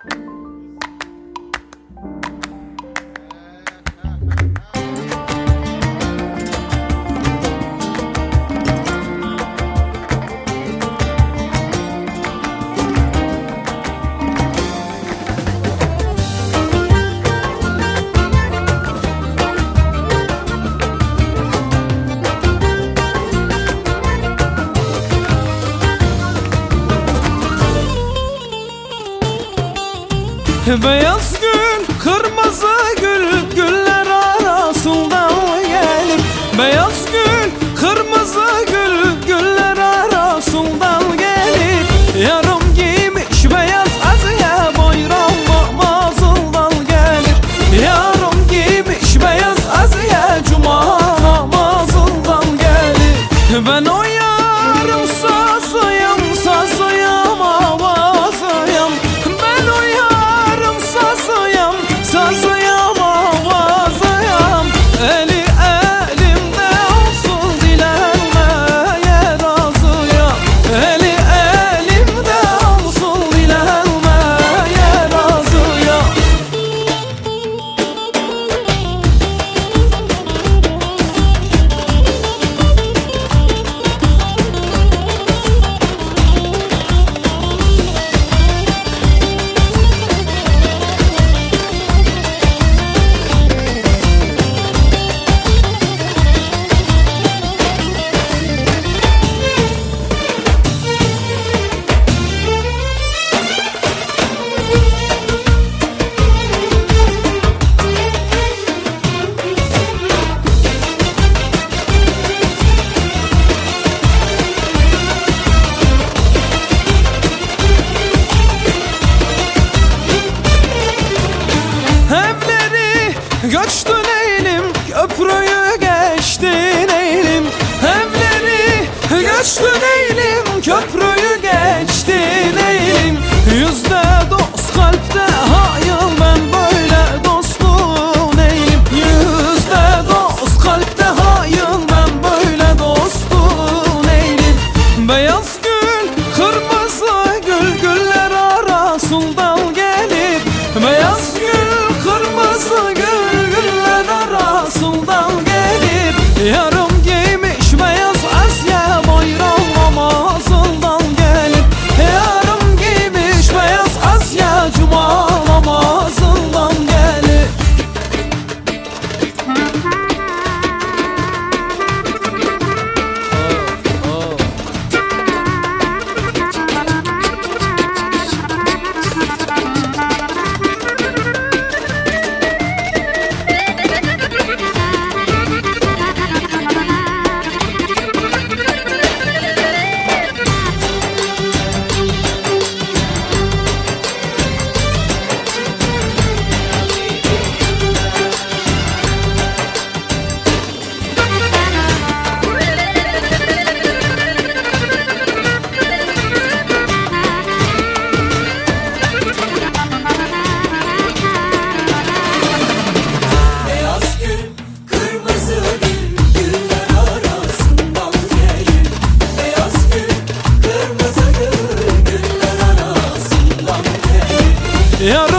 Beyaz gül, kırmızı gül, güller arasından gelir. Beyaz gül, kırmızı gül, güller arasından gelir. Yarım giymiş beyaz aziye, bayram namazından gelir. Yarım giymiş beyaz aziye, cuma namazından gelir. Ben o yarım sazıyım, sazıyım avazıyım. Ben o yarım sazıyım, sazıyım avazıyım. Eli elimde olsun, dilenmeye razıyım. Eli elimde olsun, dilenmeye razıyım. Göçtün eğilim, köprüyü geçtin eğilim. Evleri göçtün eğilim, köprüyü geçtin eğilim. Yüzde dost kalpte hayır, ben böyle dostun eğilim. Yüzde dost kalpte hayır, ben böyle dostun eğilim. Beyaz gül, kırmızı gül, güller arasından gelir. Beyaz gül, kırmızı gül, arasından gelir. Yarım giymiş beyaz Asya, bayram namazından gelir. Yarım giymiş beyaz Asya, cuma namazından gelir. Yarım